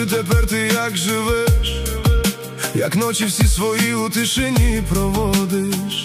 тепер ти як живеш, як ночі всі свої у тишині проводиш.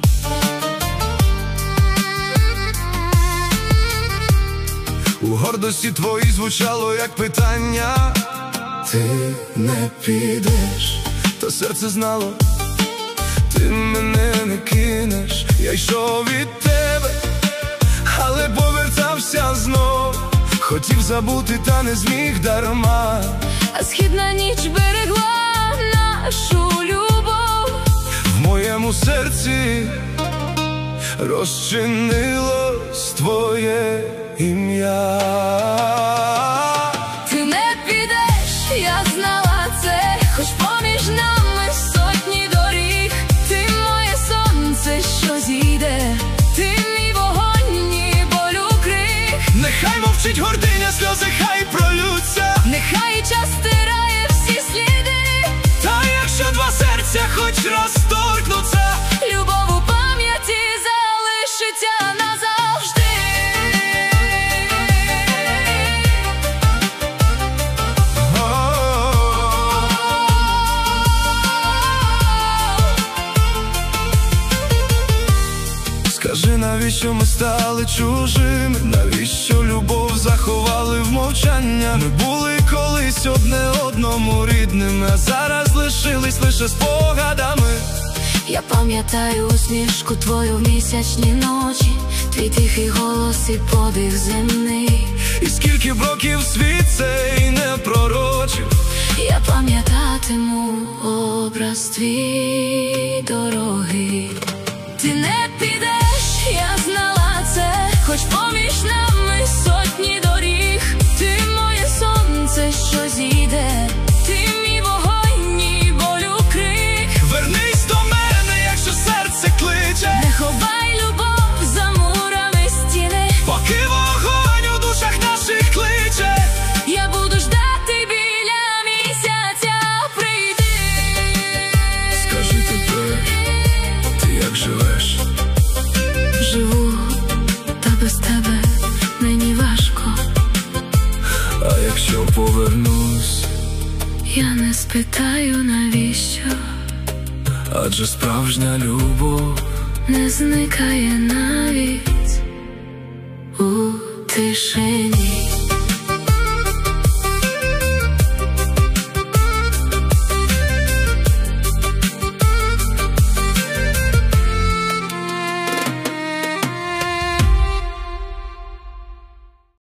У гордості твоїй звучало як питання: ти не підеш, та серце знало, ти мене не кинеш. Я йшов від тебе, але повертався знов. Хотів забути, та не зміг дарма. А східна ніч берегла нашу любов. В моєму серці розчинилось твоє ім'я. Ти не підеш, я знала це, хоч поміж нами сотні доріг. Ти моє сонце, що зійде, ти мій вогонь і болю крик. Нехай мовчить гординя, сльози хай пролються, нехай час стирає всі сліди. та якщо два серця хоч раз торкнуться, любов у пам'яті залишиться назавжди. Скажи, навіщо ми стали чужими? Навіщо любов заховали в мовчання? Ми були колись одне одному рідними, а зараз лишились лише спогадами. Я пам'ятаю усмішку твою в місячні ночі, твій тихий голос і подих земний. І скільки б років світ цей не пророчив, я пам'ятатиму образ твій дорогий. Ти не підеш, я знала це, хоч поміж нами сотні доріг. Ти моє сонце, що зійде, ти мій вогонь і болю крик. Вернись до мене, якщо серце кличе, не ховай любов за мурами стіни. поки вогонь у душах наших кличе, я буду ждати біля місяця, прийди. Скажи тепер, ти як живеш? Живу, та без тебе мені важко. А якщо повернусь, я не спитаю навіщо, адже справжня любов не зникає навіть у тишині.